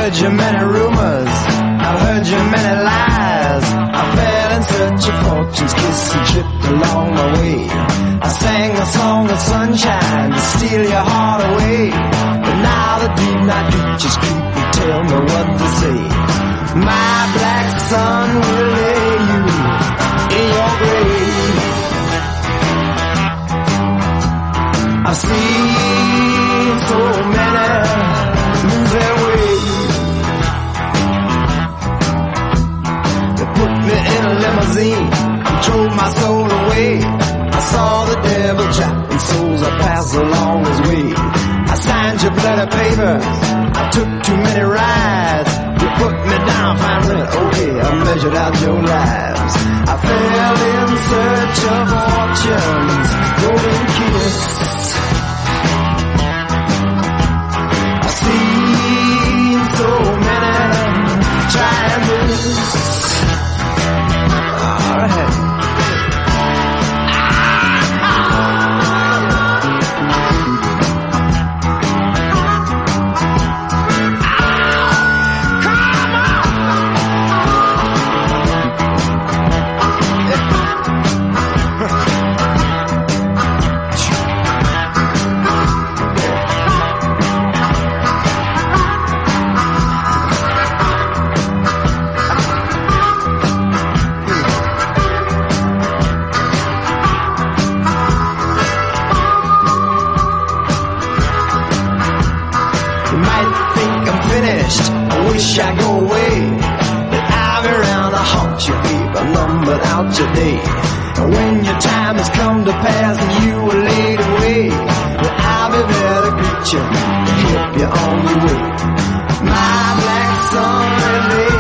heard your many rumors, I've heard your many lies. I fell in search of fortune's kiss and tripped along my way. I sang a song of sunshine to steal your heart away. But now the deep night creatures creep and tell me what to say. My black sun will lay you in your grave. I've seen so many lose their way. They put me in a limousine and drove my soul away. I saw the devil trapping souls that passed along his way. I signed your bloody papers, I took too many rides. You put me down, fine print, okay, I measured out your lives. I fell in search of fortune's golden kiss. I've seen so many trying this. Alright. I wish I'd go away, but I'll be around to haunt you, babe. I've numbered out your day. And when your time has come to pass and you were laid away, then I'll be there to greet you and help you on your way. My black sun will lay